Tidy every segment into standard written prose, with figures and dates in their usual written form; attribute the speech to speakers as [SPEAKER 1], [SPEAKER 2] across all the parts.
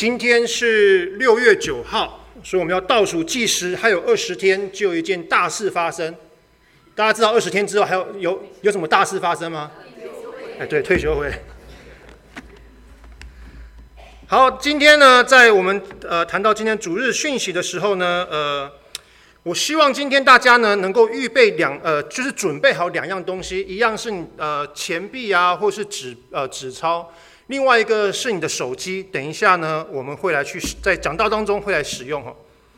[SPEAKER 1] 今天是6月9号，所以我们要倒数计时，还有20天就有一件大事发生。大家知道20天之后还有什么大事发生吗？对，退休会。好，今天呢，在我们谈到今天主日讯息的时候呢，我希望今天大家呢能够预备就是准备好2样东西，一样是钱币啊，或是纸钞。另外一个是你的手机，等一下呢，我们会来在讲道当中会来使用。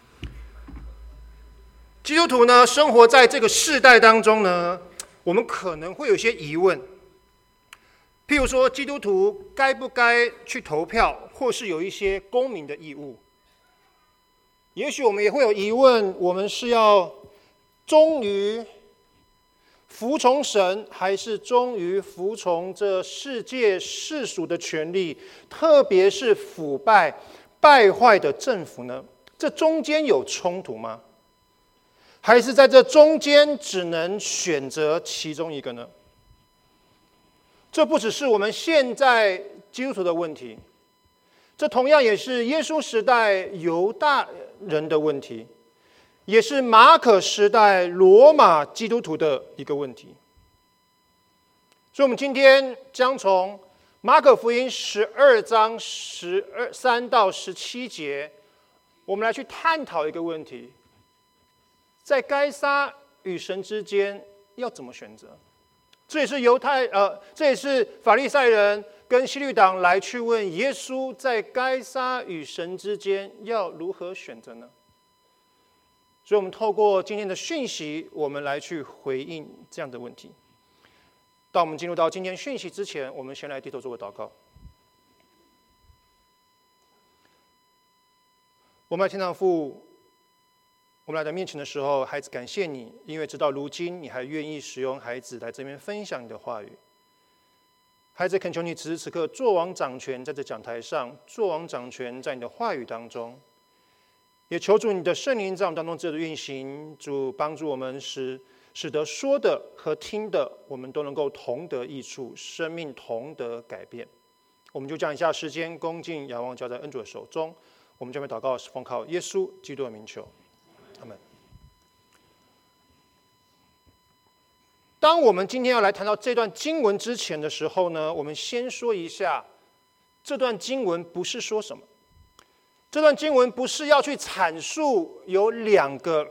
[SPEAKER 1] 基督徒呢，生活在这个世代当中呢，我们可能会有一些疑问，譬如说，基督徒该不该去投票，或是有一些公民的义务？也许我们也会有疑问，我们是要忠于服从神，还是忠于服从这世界世俗的权利，特别是腐败败坏的政府呢？这中间有冲突吗？还是在这中间只能选择其中一个呢？这不只是我们现在基督徒的问题，这同样也是耶稣时代犹大人的问题，也是马可时代罗马基督徒的一个问题。所以我们今天将从马可福音12章13到17节，我们来去探讨一个问题，在该撒与神之间要怎么选择？这也是法利赛人跟希律党来去问耶稣，在该撒与神之间要如何选择呢？所以我们透过今天的讯息，我们来去回应这样的问题。当我们进入到今天讯息之前，我们先来低头做个祷告。我们来天上父，我们来到面前的时候，孩子感谢你，因为直到如今你还愿意使用孩子来这边分享你的话语。孩子恳求你此时此刻作王掌权，在这讲台上作王掌权，在你的话语当中，也求主你的圣灵在我们当中自由的运行，主帮助我们使得说的和听的，我们都能够同得益处，生命同得改变。我们就将以下时间恭敬仰望交在恩主的手中，我们将会祷告，是奉靠耶稣基督的名求，阿们。当我们今天要来谈到这段经文之前的时候呢，我们先说一下，这段经文不是说什么。这段经文不是要去阐述有2个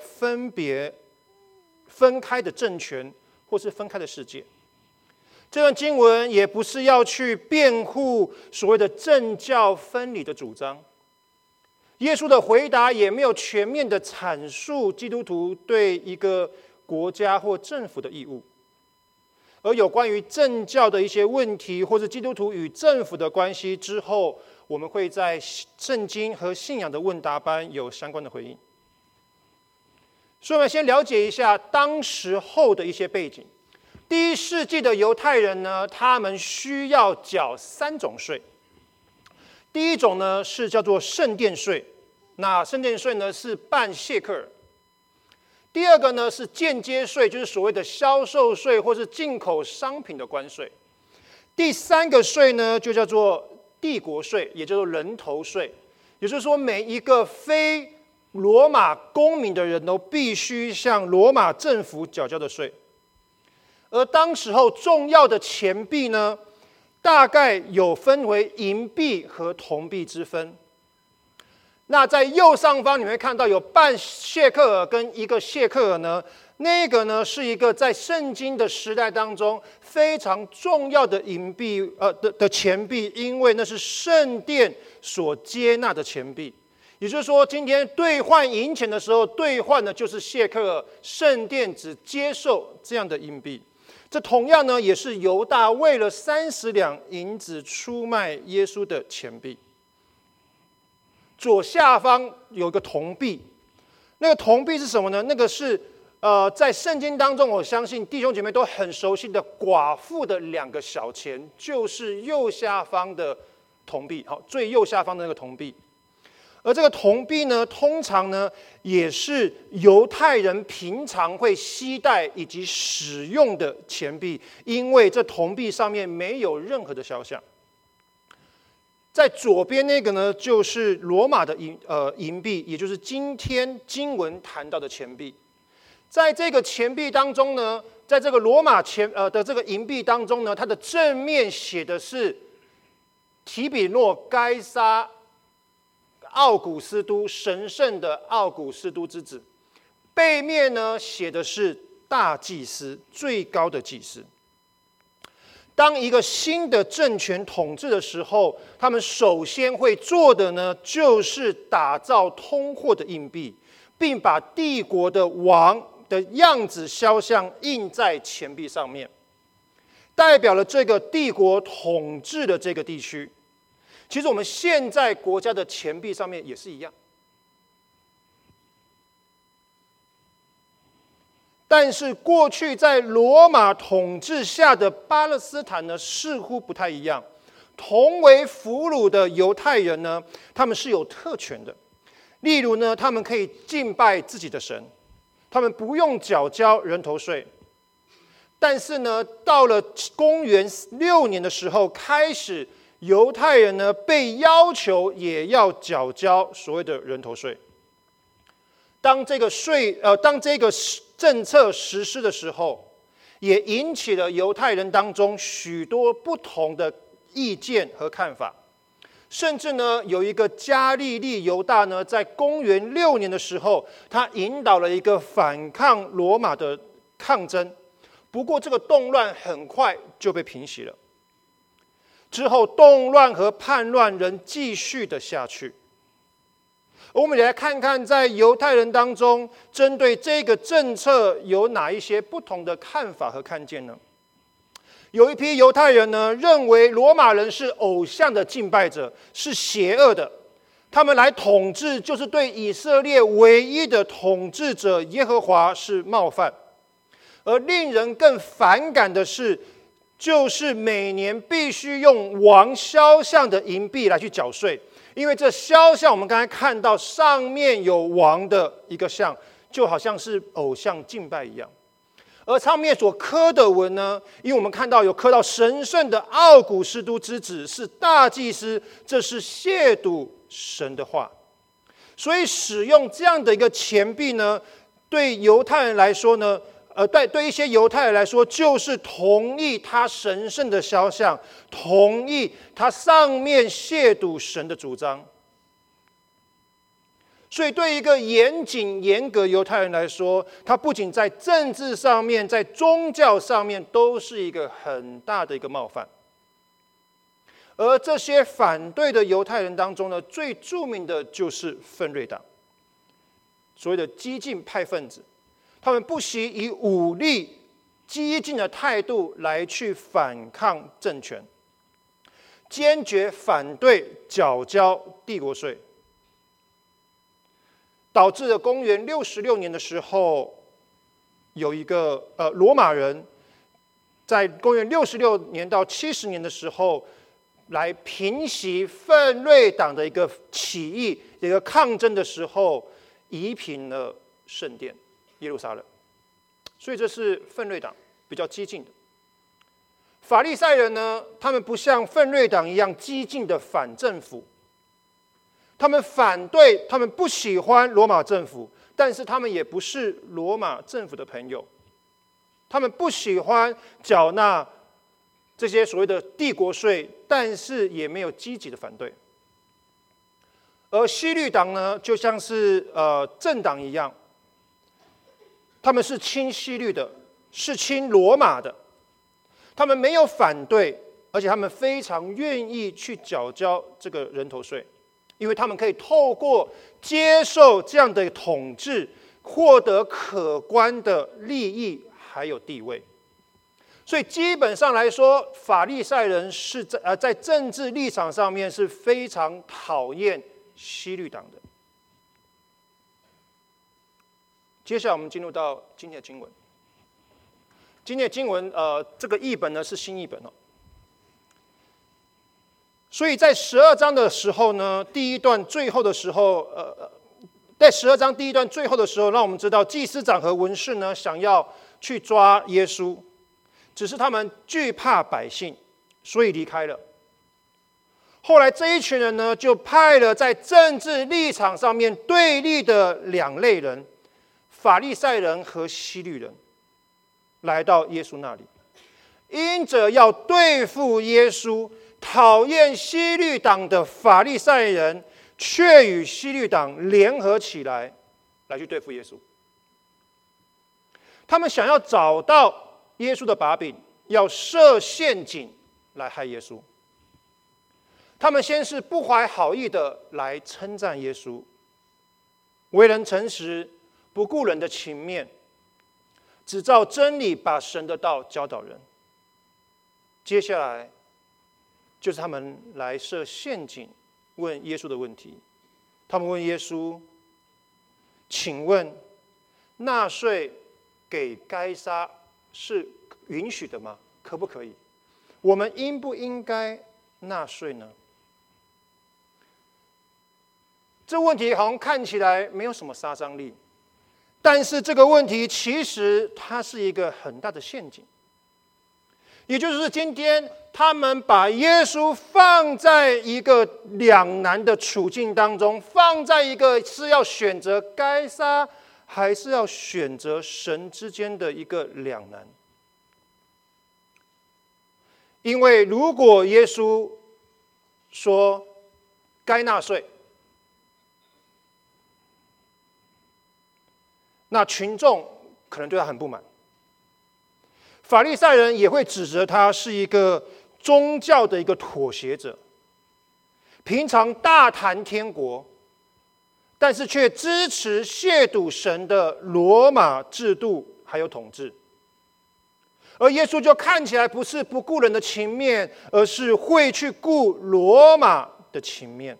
[SPEAKER 1] 分开的政权，或是分开的世界。这段经文也不是要去辩护所谓的政教分离的主张。耶稣的回答也没有全面的阐述基督徒对一个国家或政府的义务。而有关于政教的一些问题，或是基督徒与政府的关系，之后我们会在圣经和信仰的问答班有相关的回应。所以我们先了解一下当时候的一些背景。第1世纪的犹太人呢，他们需要缴3种税。第一种呢是叫做圣殿税，那圣殿税呢是半谢克尔。第2个呢是间接税，就是所谓的销售税或是进口商品的关税。第3个税呢就叫做帝国税，也叫做人头税，也就是说每一个非罗马公民的人都必须向罗马政府缴交的税。而当时候重要的钱币呢，大概有分为银币和铜币之分。那在右上方你会看到有半谢克尔跟1个谢克尔呢，那个呢是一个在圣经的时代当中非常重要的银币的钱币，因为那是圣殿所接纳的钱币。也就是说，今天兑换银钱的时候，兑换的就是谢克尔，圣殿只接受这样的银币。这同样呢，也是犹大为了30两银子出卖耶稣的钱币。左下方有个铜币，那个铜币是什么呢？那个是在圣经当中，我相信弟兄姐妹都很熟悉的寡妇的2个小钱，就是右下方的铜币，最右下方的那个铜币。而这个铜币呢，通常呢也是犹太人平常会携带以及使用的钱币，因为这铜币上面没有任何的肖像。 在左边那个呢，就是罗马的银币，也就是今天经文谈到的钱币。在这个钱币当中呢，在这个罗马的这个银币当中呢，它的正面写的是提比诺该撒奥古斯都，神圣的奥古斯都之子。背面呢写的是大祭司，最高的祭司。当一个新的政权统治的时候，他们首先会做的呢，就是打造通货的硬币，并把帝国的王的样子肖像印在钱币上面，代表了这个帝国统治的这个地区。其实我们现在国家的钱币上面也是一样。但是过去在罗马统治下的巴勒斯坦呢，似乎不太一样。同为俘虏的犹太人呢，他们是有特权的。例如呢，他们可以敬拜自己的神，他们不用缴交人头税。但是呢，到了公元6年的时候，开始犹太人呢被要求也要缴交所谓的人头税。当这个政策实施的时候，也引起了犹太人当中许多不同的意见和看法。甚至呢，有一个加利利犹大呢，在公元6年的时候，他引导了一个反抗罗马的抗争。不过，这个动乱很快就被平息了。之后，动乱和叛乱仍继续的下去。我们来看看，在犹太人当中，针对这个政策有哪一些不同的看法和看见呢？有一批犹太人呢，认为罗马人是偶像的敬拜者，是邪恶的。他们来统治，就是对以色列唯一的统治者耶和华是冒犯。而令人更反感的是，就是每年必须用王肖像的银币来去缴税。因为这肖像，我们刚才看到上面有王的一个像，就好像是偶像敬拜一样。而上面所刻的文呢，因为我们看到有刻到神圣的奥古斯都之子是大祭司，这是亵渎神的话。所以使用这样的一个钱币呢，对犹太人来说呢，对一些犹太人来说，就是同意他神圣的肖像，同意他上面亵渎神的主张。所以，对一个严谨严格犹太人来说，他不仅在政治上面，在宗教上面，都是一个很大的一个冒犯。而这些反对的犹太人当中呢，最著名的就是奋锐党，所谓的激进派分子。他们不惜以武力、激进的态度来去反抗政权，坚决反对缴交帝国税，导致了公元66年的时候，有一个罗马人，在公元66年到70年的时候，来平息奋锐党的一个起义、一个抗争的时候，夷平了圣殿耶路撒冷。所以这是奋锐党比较激进的。法利赛人呢，他们不像奋锐党一样激进的反政府，他们反对，他们不喜欢罗马政府，但是他们也不是罗马政府的朋友，他们不喜欢缴纳这些所谓的帝国税，但是也没有积极的反对。而西律党呢，就像是政党一样，他们是亲西律的，是亲罗马的，他们没有反对，而且他们非常愿意去缴交这个人头税，因为他们可以透过接受这样的统治，获得可观的利益还有地位。所以基本上来说，法利赛人是在政治立场上面是非常讨厌西律党的。接下来我们进入到今天的经文。今天的经文，这个译本呢是新译本哦。所以在12章的时候呢，第一段最后的时候，在12章第一段最后的时候，让我们知道祭司长和文士呢想要去抓耶稣，只是他们惧怕百姓，所以离开了。 后来这一群人呢，就派了在政治立场上面对立的两类人，法利赛人和希律人，来到耶稣那里，因着要对付耶稣，讨厌希律党的法利赛人，却与希律党联合起来，来去对付耶稣。他们想要找到耶稣的把柄，要设陷阱来害耶稣。他们先是不怀好意的来称赞耶稣，为人诚实，不顾人的情面，只照真理把神的道教导人。接下来就是他们来设陷阱问耶稣的问题。他们问耶稣：请问纳税给该撒是允许的吗？可不可以？我们应不应该纳税呢？这问题好像看起来没有什么杀伤力，但是这个问题其实它是一个很大的陷阱。也就是今天他们把耶稣放在一个两难的处境当中，放在一个是要选择该撒还是要选择神之间的一个两难。因为如果耶稣说该纳税，那群众可能对他很不满，法利赛人也会指责他是一个宗教的一个妥协者，平常大谈天国，但是却支持亵渎神的罗马制度还有统治。而耶稣就看起来不是不顾人的情面，而是会去顾罗马的情面。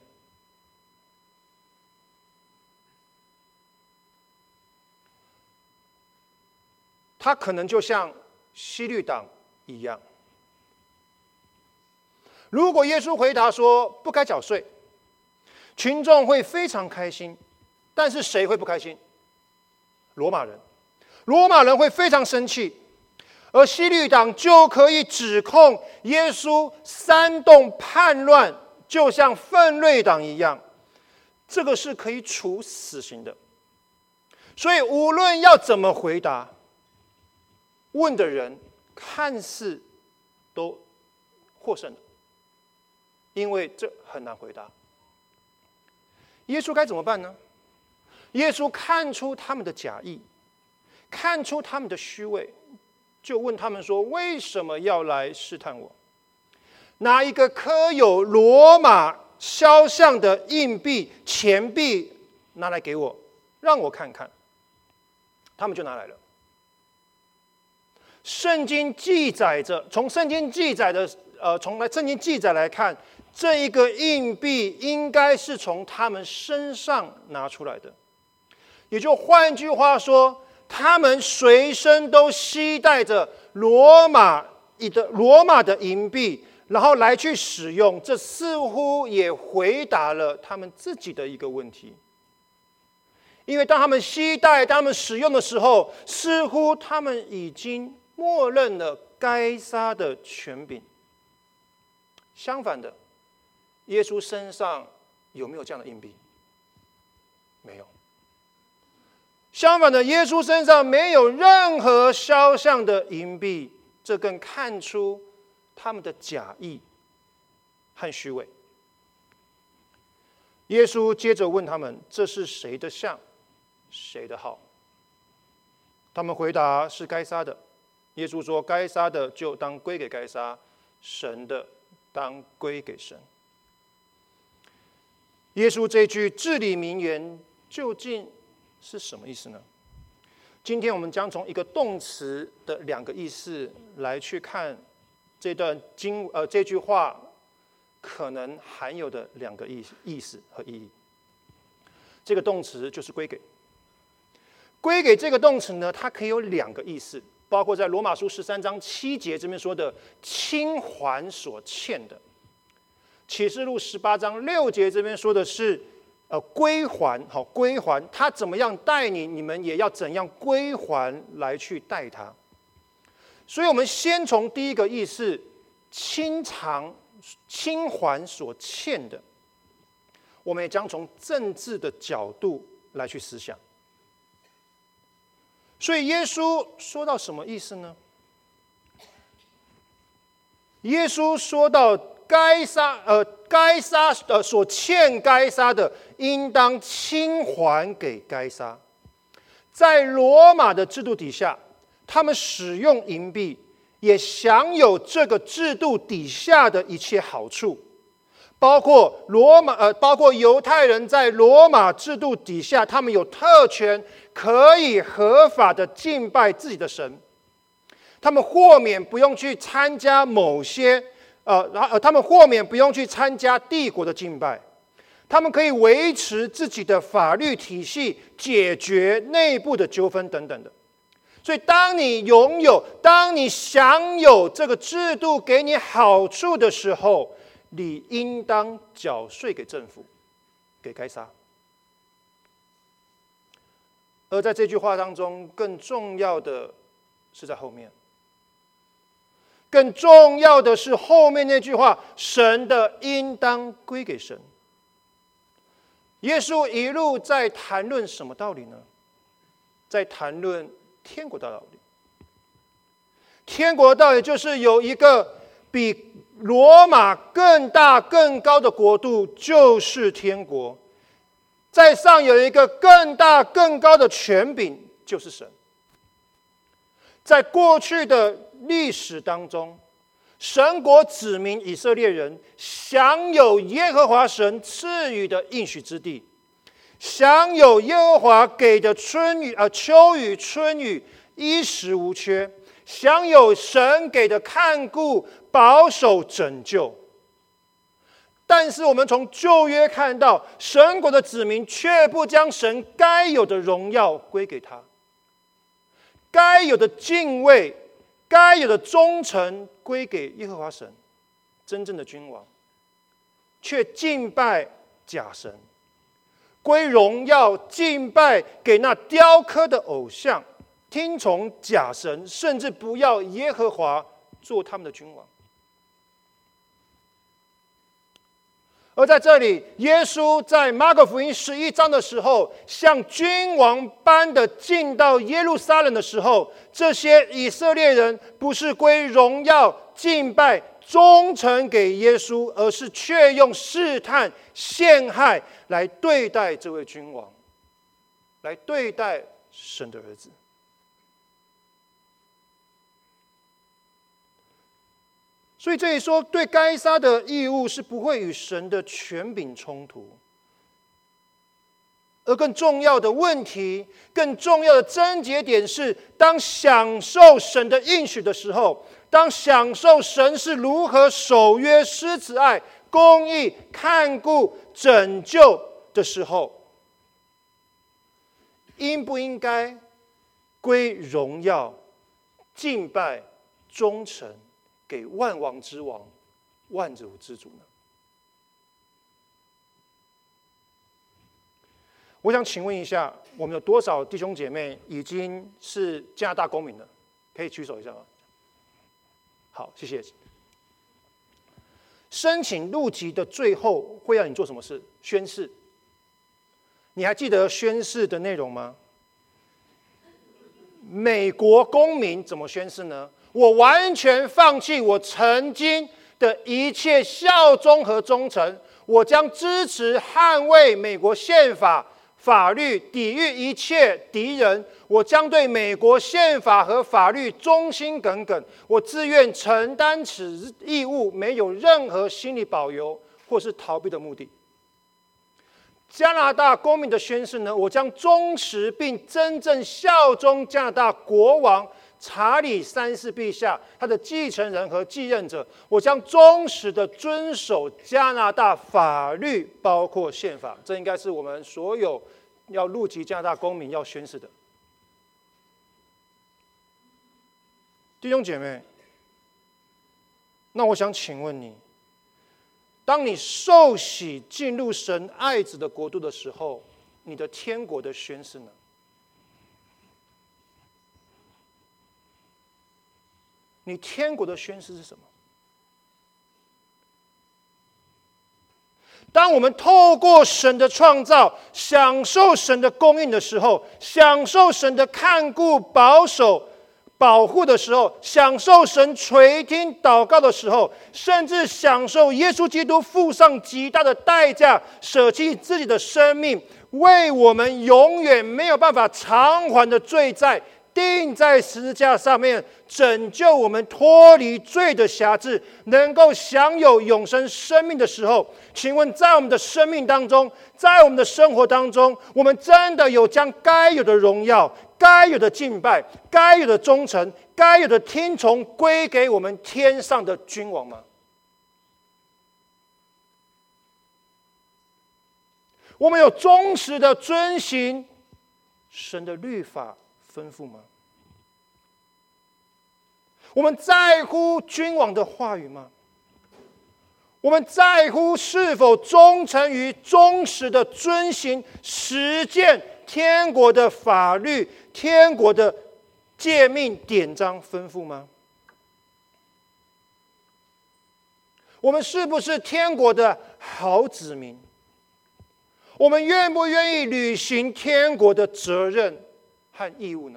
[SPEAKER 1] 他可能就像希律党一样，如果耶稣回答说不该缴税，群众会非常开心，但是谁会不开心？罗马人，罗马人会非常生气，而希律党就可以指控耶稣煽动叛乱，就像奋锐党一样，这个是可以处死刑的。所以无论要怎么回答，问的人看似都获胜了，因为这很难回答。耶稣该怎么办呢？耶稣看出他们的假意，看出他们的虚伪，就问他们说：为什么要来试探我？拿一个刻有罗马肖像的硬币、钱币拿来给我，让我看看。他们就拿来了。圣经记载着，从圣经记载来看，这一个硬币应该是从他们身上拿出来的，也就换句话说，他们随身都携带着罗马的银币，然后来去使用。这似乎也回答了他们自己的一个问题，因为当他们携带、当他们使用的时候，似乎他们已经默认了该撒的权柄。相反的，耶稣身上有没有这样的硬币？没有。相反的，耶稣身上没有任何肖像的银币，这更看出他们的假意和虚伪。耶稣接着问他们：这是谁的像，谁的号？他们回答是该撒的。耶稣说：该撒的就当归给该撒，神的当归给神。耶稣这句至理名言究竟是什么意思呢？今天我们将从一个动词的两个意思来去看这句话可能含有的两个意思和意义。这个动词就是归给。归给这个动词呢，它可以有两个意思，包括在罗马书13章7节这边说的清还所欠的，启示录18章6节这边说的是归还，归还他怎么样待你，你们也要怎样归还来去待他。所以我们先从第一个意思清偿清还所欠的，我们也将从政治的角度来去思想。所以耶稣说到什么意思呢？耶稣说到该撒所欠该撒的，应当清还给该撒。在罗马的制度底下，他们使用银币，也享有这个制度底下的一切好处，包括犹太人在罗马制度底下，他们有特权，可以合法的敬拜自己的神。他们豁免不用去参加他们豁免不用去参加帝国的敬拜，他们可以维持自己的法律体系，解决内部的纠纷等等的。所以，当你享有这个制度给你好处的时候，你应当缴税给政府，给该撒。而在这句话当中，更重要的是在后面。更重要的是后面那句话：神的应当归给神。耶稣一路在谈论什么道理呢？在谈论天国的道理。天国的道理就是有一个比罗马更大更高的国度，就是天国。在上有一个更大更高的权柄，就是神。在过去的历史当中，神国子民以色列人享有耶和华神赐予的应许之地，享有耶和华给的秋雨春雨衣食无缺，享有神给的看顾保守拯救。但是我们从旧约看到，神国的子民却不将神该有的荣耀归给他，该有的敬畏，该有的忠诚归给耶和华神，真正的君王，却敬拜假神，归荣耀敬拜给那雕刻的偶像，听从假神，甚至不要耶和华做他们的君王。而在这里，耶稣在马可福音11章的时候，像君王般的进到耶路撒冷的时候，这些以色列人不是归荣耀敬拜忠诚给耶稣，而是却用试探陷害来对待这位君王，来对待神的儿子。所以这里说，对该撒的义务是不会与神的权柄冲突。而更重要的问题，更重要的症结点是，当享受神的应许的时候，当享受神是如何守约施慈爱、公义、看顾、拯救的时候，应不应该归荣耀、敬拜、忠诚给万王之王、万主之主呢？我想请问一下，我们有多少弟兄姐妹已经是加拿大公民了？可以举手一下吗？好，谢谢。申请入籍的最后会让你做什么事？宣誓。你还记得宣誓的内容吗？美国公民怎么宣誓呢？我完全放弃我曾经的一切效忠和忠诚，我将支持捍卫美国宪法、法律，抵御一切敌人。我将对美国宪法和法律忠心耿耿，我自愿承担此义务，没有任何心理保留或是逃避的目的。加拿大公民的宣誓呢？我将忠实并真正效忠加拿大国王查理三世陛下，他的继承人和继任者。我将忠实的遵守加拿大法律，包括宪法。这应该是我们所有要入籍加拿大公民要宣誓的。弟兄姐妹，那我想请问你，当你受洗进入神爱子的国度的时候，你的天国的宣誓呢？你天国的宣誓是什么？ 当我们透过神的创造，享受神的供应的时候，享受神的看顾、保守、保护的时候，享受神垂听祷告的时候，甚至享受耶稣基督付上极大的代价，舍弃自己的生命，为我们永远没有办法偿还的罪债，钉在十字架上面，拯救我们脱离罪的辖制，能够享有永生生命的时候，请问在我们的生命当中，在我们的生活当中，我们真的有将该有的荣耀、该有的敬拜、该有的忠诚、该有的听从归给我们天上的君王吗？我们有忠实的遵行神的律法吩咐吗？我们在乎君王的话语吗？我们在乎是否忠诚于忠实的遵行实践天国的法律、天国的诫命典章吩咐吗？我们是不是天国的好子民？我们愿不愿意履行天国的责任和义务呢？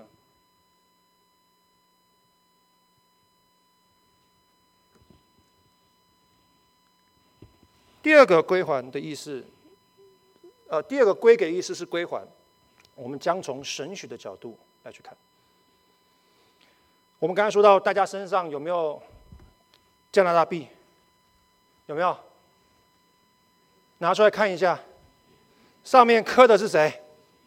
[SPEAKER 1] 第二个归还的意思，第二个归给的意思是归还。我们将从神学的角度来去看。我们刚才说到，大家身上有没有加拿大币？有没有？拿出来看一下，上面刻的是谁？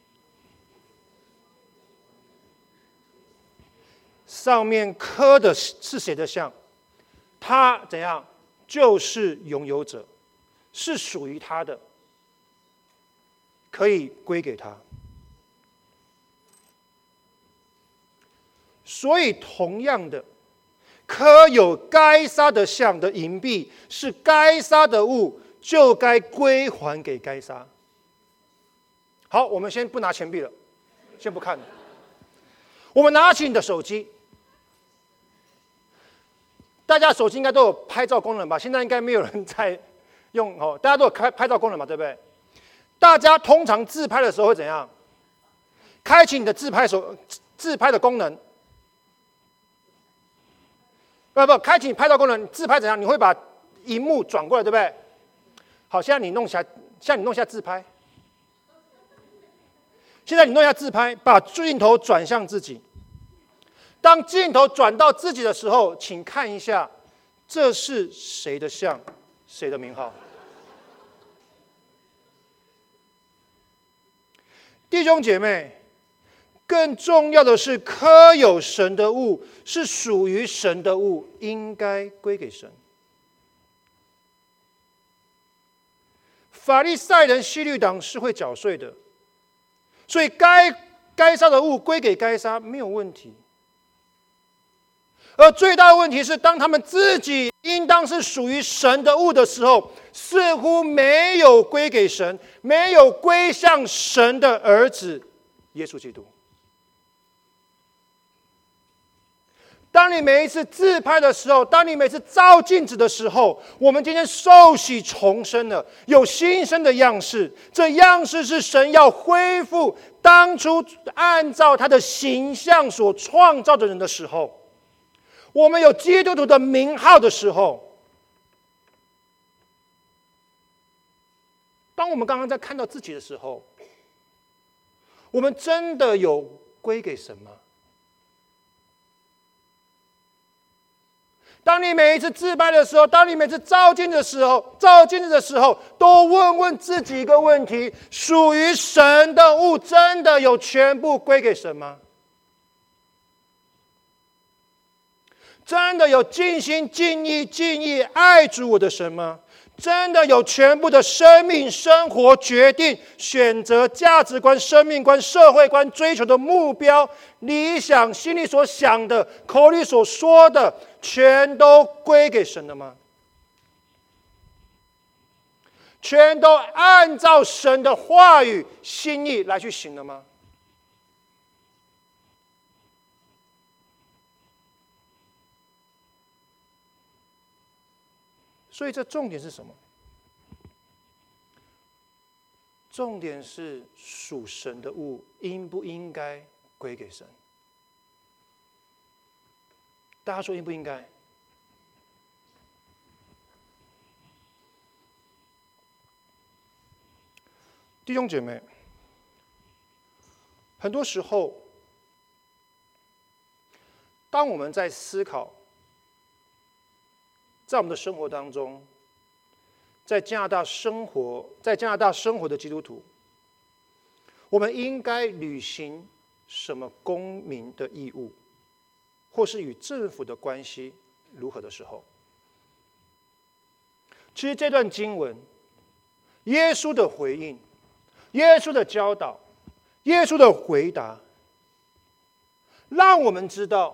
[SPEAKER 1] 上面刻的是谁的像？他怎样？就是拥有者，是属于他的，可以归给他。所以，同样的，刻有该撒的像的银币，是该撒的物，就该归还给该撒。好，我们先不拿钱币了，先不看了。我们拿起你的手机，大家手机应该都有拍照功能吧？现在应该没有人在用哦，大家都有开拍照功能嘛，对不对？大家通常自拍的时候会怎样？开启你的自拍的功能。开启你拍照功能，自拍怎样？你会把荧幕转过来，对不对？好，现在你弄一下自拍。现在你弄一下自拍，把镜头转向自己。当镜头转到自己的时候，请看一下，这是谁的像，谁的名号？弟兄姐妹，更重要的是，刻有神的物是属于神的物，应该归给神。法利赛人、希律党是会缴税的，所以该撒的物归给该撒没有问题。而最大的问题是，当他们自己应当是属于神的物的时候，似乎没有归给神，没有归向神的儿子耶稣基督。当你每一次自拍的时候，当你每次照镜子的时候，我们今天受洗重生了，有新生的样式。这样式是神要恢复当初按照他的形象所创造的人的时候，我们有基督徒的名号的时候，当我们刚刚在看到自己的时候，我们真的有归给神吗？当你每一次自拍的时候，当你每次照镜子的时候，都问问自己一个问题：属于神的物真的有全部归给神吗？真的有尽心尽意爱主我的神吗？真的有全部的生命、生活、决定、选择、价值观、生命观、社会观、追求的目标、理想、心里所想的、口里所说的，全都归给神了吗？全都按照神的话语、心意来去行了吗？所以这重点是什么？ 重点是属神的物应不应该归给神？大家说应不应该？弟兄姐妹，很多时候，当我们在思考，在我们的生活当中，在加拿大生活的基督徒，我们应该履行什么公民的义务，或是与政府的关系如何的时候，其实这段经文，耶稣的回应，耶稣的教导，耶稣的回答，让我们知道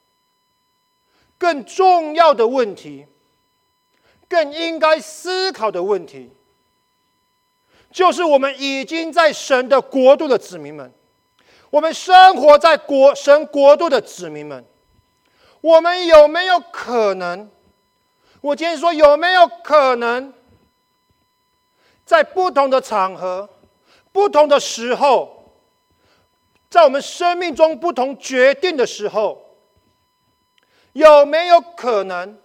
[SPEAKER 1] 更重要的问题，更应该思考的问题，就是我们已经在神的国度的子民们，我们生活在神国度的子民们，我们有没有可能，我今天说有没有可能，在不同的场合、不同的时候，在我们生命中不同决定的时候，有没有可能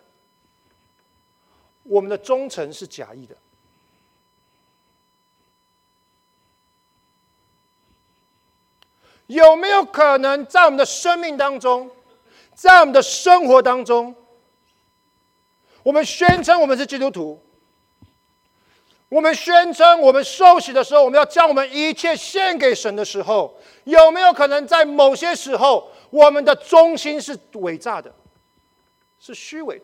[SPEAKER 1] 我们的忠诚是假意的？有没有可能在我们的生命当中，在我们的生活当中，我们宣称我们是基督徒，我们宣称我们受洗的时候，我们要将我们一切献给神的时候，有没有可能在某些时候，我们的忠心是伪诈的，是虚伪的？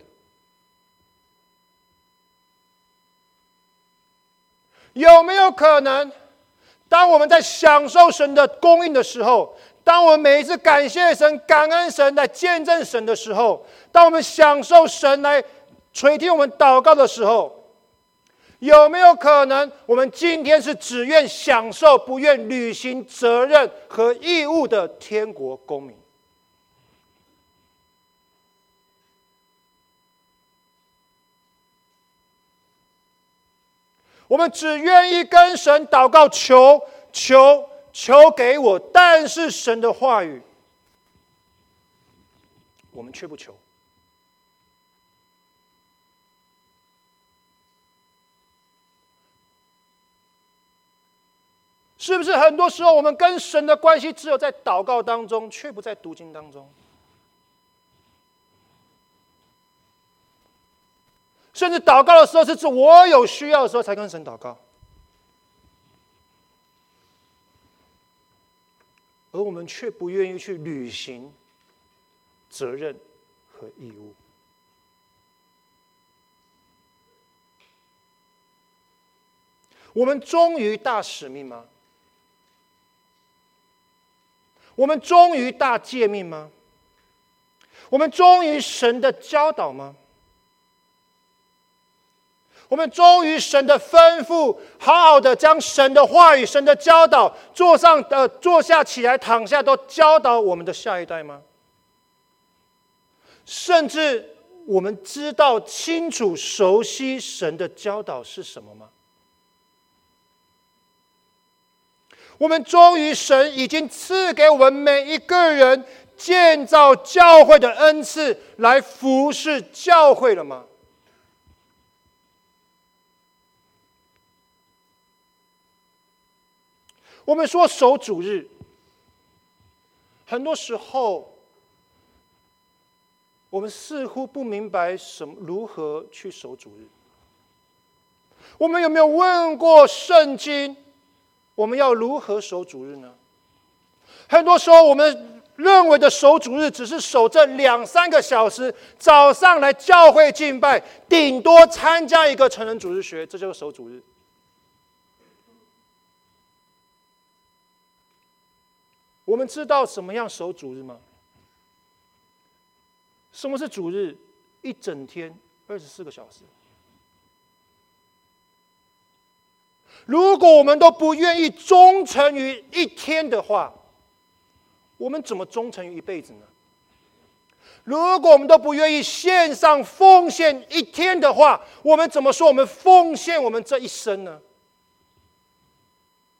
[SPEAKER 1] 有没有可能，当我们在享受神的供应的时候，当我们每一次感谢神、感恩神来见证神的时候，当我们享受神来垂听我们祷告的时候，有没有可能我们今天是只愿享受，不愿履行责任和义务的天国公民？我们只愿意跟神祷告，求给我，但是神的话语，我们却不求。是不是很多时候我们跟神的关系只有在祷告当中，却不在读经当中？甚至祷告的时候是指我有需要的时候才跟神祷告，而我们却不愿意去履行责任和义务。我们忠于大使命吗？我们忠于大诫命吗？我们忠于神的教导吗？我们忠于神的吩咐，好好的将神的话语、神的教导坐下、起来、躺下，都教导我们的下一代吗？甚至我们知道清楚、熟悉神的教导是什么吗？我们忠于神已经赐给我们每一个人建造教会的恩赐，来服侍教会了吗？我们说守主日，很多时候我们似乎不明白如何去守主日。我们有没有问过圣经，我们要如何守主日呢？很多时候我们认为的守主日，只是守这2-3个小时，早上来教会敬拜，顶多参加一个成人主日学，这就是守主日。我们知道什么样守主日吗？什么是主日？一整天24个小时。如果我们都不愿意忠诚于一天的话，我们怎么忠诚于一辈子呢？如果我们都不愿意献上奉献一天的话，我们怎么说我们奉献我们这一生呢？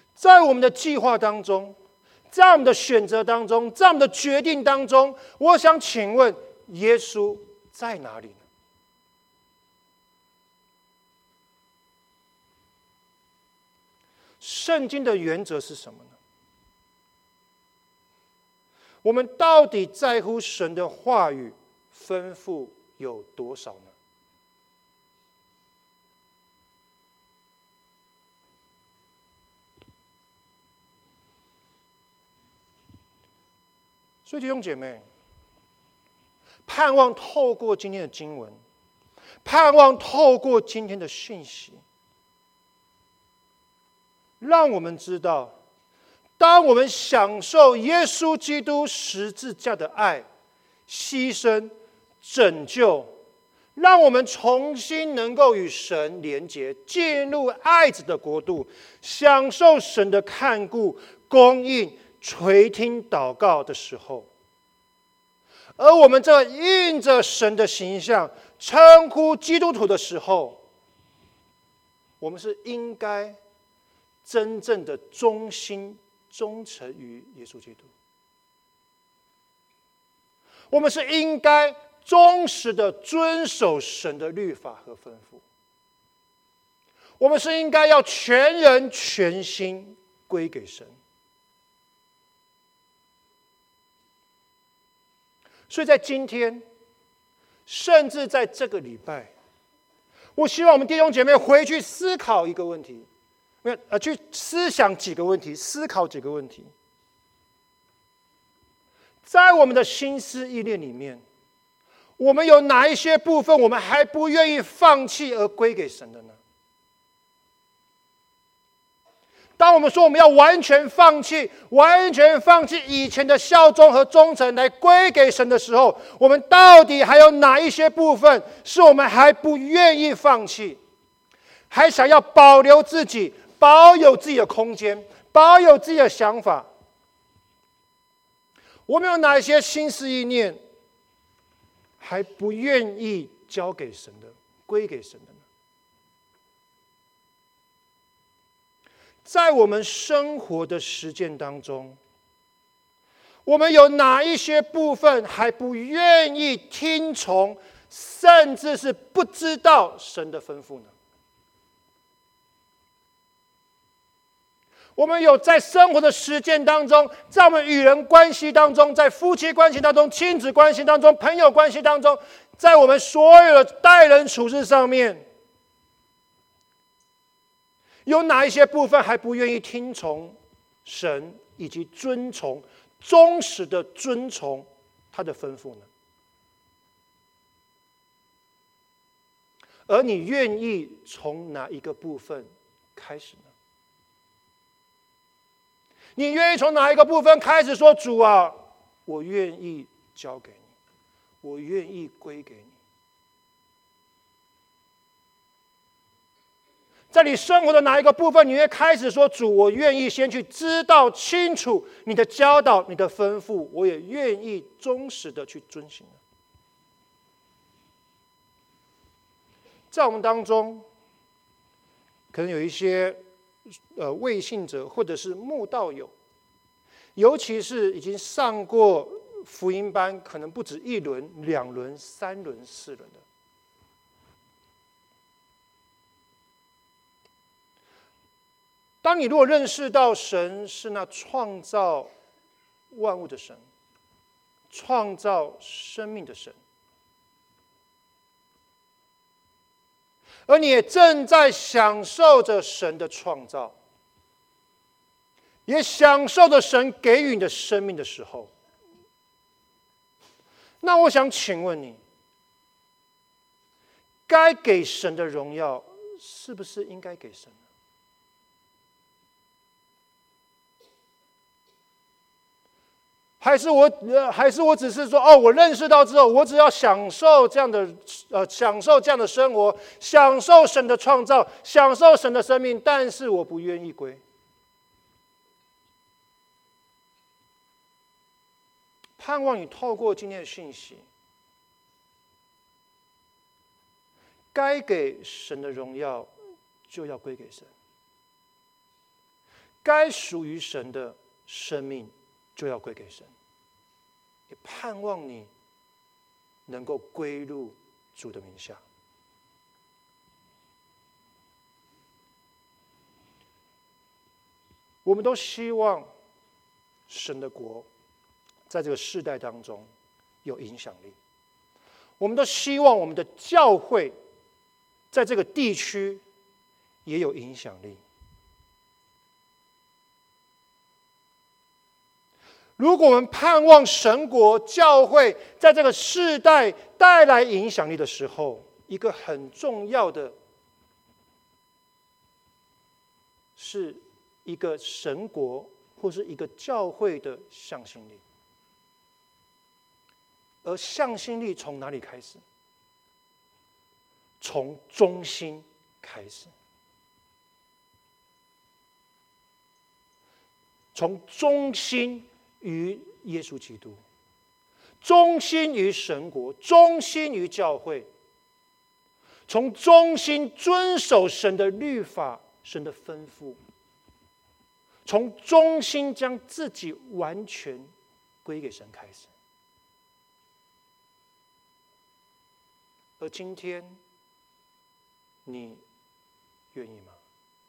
[SPEAKER 1] 在我们的计划当中，在我们的选择当中，在我们的决定当中，我想请问，耶稣在哪里呢？圣经的原则是什么呢？我们到底在乎神的话语吩咐有多少呢？所以弟兄姐妹，盼望透过今天的经文，盼望透过今天的讯息，让我们知道，当我们享受耶稣基督十字架的爱、牺牲、拯救，让我们重新能够与神连结，进入爱子的国度，享受神的看顾、供应、垂听祷告的时候，而我们这印着神的形象称呼基督徒的时候，我们是应该真正的忠心忠诚于耶稣基督，我们是应该忠实的遵守神的律法和吩咐，我们是应该要全人全心归给神。所以在今天，甚至在这个礼拜，我希望我们弟兄姐妹回去思考一个问题，去思想几个问题，思考几个问题。在我们的心思意念里面，我们有哪一些部分我们还不愿意放弃而归给神的呢？当我们说我们要完全放弃以前的效忠和忠诚来归给神的时候，我们到底还有哪一些部分是我们还不愿意放弃，还想要保留自己，保有自己的空间，保有自己的想法？我们有哪一些心思意念还不愿意交给神的，归给神的呢？在我们生活的实践当中，我们有哪一些部分还不愿意听从，甚至是不知道神的吩咐呢？我们有在生活的实践当中，在我们与人关系当中，在夫妻关系当中，亲子关系当中，朋友关系当中，在我们所有的待人处事上面，有哪一些部分还不愿意听从神，以及遵从、忠实的遵从他的吩咐呢？而你愿意从哪一个部分开始呢？你愿意从哪一个部分开始说，主啊，我愿意交给你，我愿意归给你？在你生活的哪一个部分，你会开始说，主，我愿意先去知道清楚你的教导、你的吩咐，我也愿意忠实的去遵行呢？在我们当中，可能有一些未信者或者是慕道友，尤其是已经上过福音班，可能不止1轮、2轮、3轮、4轮的。当你如果认识到神是那创造万物的神，创造生命的神，而你也正在享受着神的创造，也享受着神给予你的生命的时候，那我想请问你，该给神的荣耀，是不是应该给神呢？还是我只是说，我认识到之后，我只要享受这样的生活，享受神的创造，享受神的生命，但是我不愿意归。盼望你透过今天的讯息，该给神的荣耀就要归给神， 该属于神的生命就要归给神，也盼望你能够归入主的名下。我们都希望神的国在这个世代当中有影响力，我们都希望我们的教会在这个地区也有影响力。如果我们盼望神国教会在这个世代带来影响力的时候，一个很重要的是一个神国或是一个教会的向心力。而向心力从哪里开始？从忠心开始，从忠心于耶稣基督，忠心于神国，忠心于教会，从忠心遵守神的律法、神的吩咐，从忠心将自己完全归给神开始。而今天，你愿意吗？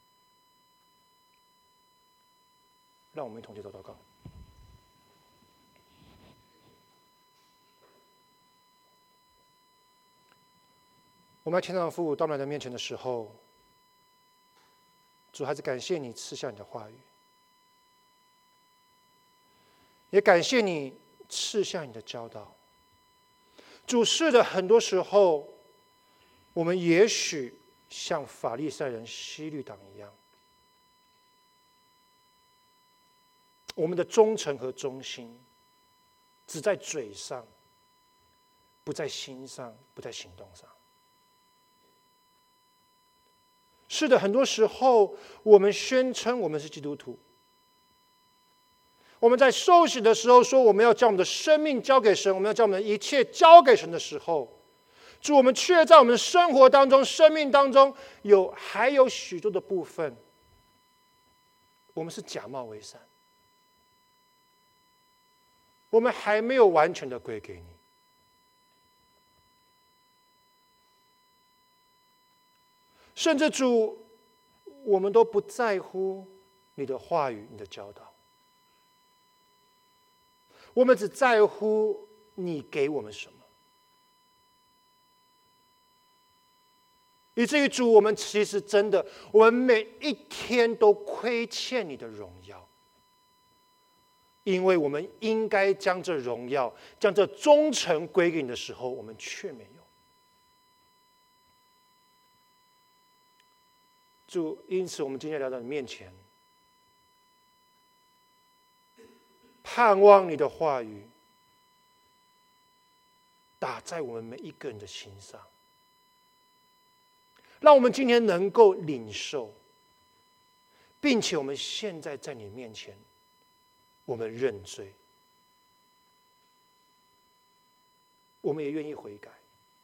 [SPEAKER 1] 让我们一同接受祷告。我们在天上的父，到你的面前的时候，主还是感谢你赐下你的话语，也感谢你赐下你的教导。主，是的，很多时候，我们也许像法利赛人、希律党一样，我们的忠诚和忠心只在嘴上，不在心上，不在行动上。是的，很多时候我们宣称我们是基督徒，我们在受洗的时候说我们要将我们的生命交给神，我们要将我们的一切交给神的时候，主，我们却在我们的生活当中、生命当中还有许多的部分，我们是假冒为善，我们还没有完全的归给你。甚至主，我们都不在乎你的话语、你的教导，我们只在乎你给我们什么，以至于主，我们其实真的，我们每一天都亏欠你的荣耀，因为我们应该将这荣耀、将这忠诚归给你的时候，我们却没有。主，因此我们今天来到你面前，盼望你的话语打在我们每一个人的心上，让我们今天能够领受，并且我们现在在你面前，我们认罪，我们也愿意悔改。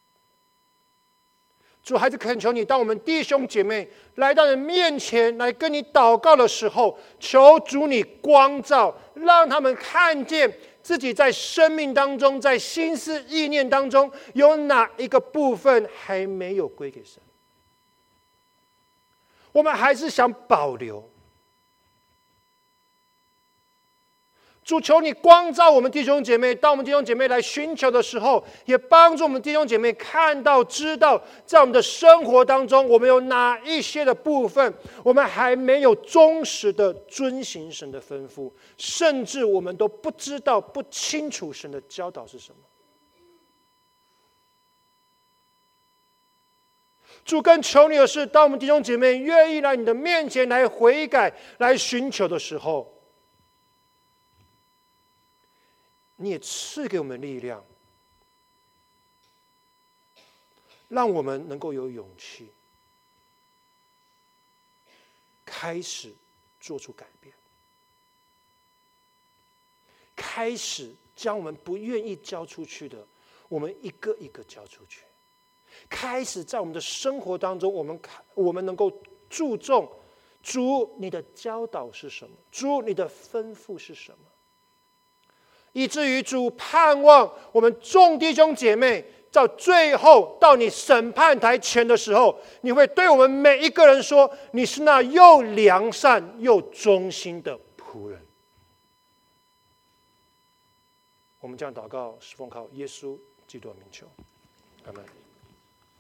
[SPEAKER 1] 主，还是恳求你，当我们弟兄姐妹来到你面前来跟你祷告的时候，求主你光照，让他们看见自己在生命当中，在心思意念当中有哪一个部分还没有归给神，我们还是想保留。主，求你光照我们弟兄姐妹，当我们弟兄姐妹来寻求的时候，也帮助我们弟兄姐妹看到、知道，在我们的生活当中，我们有哪一些的部分，我们还没有忠实的遵行神的吩咐，甚至我们都不知道、不清楚神的教导是什么。主，更求你的是，当我们弟兄姐妹愿意来你的面前来悔改、来寻求的时候，你也赐给我们力量，让我们能够有勇气，开始做出改变，开始将我们不愿意交出去的，我们一个一个交出去，开始在我们的生活当中，我们能够注重主，你的教导是什么？主，你的吩咐是什么？以至于主盼望我们众弟兄姐妹，到最后到你审判台前的时候，你会对我们每一个人说：你是那又良善又忠心的仆人。我们这样祷告，是奉靠耶稣基督的名求，阿们。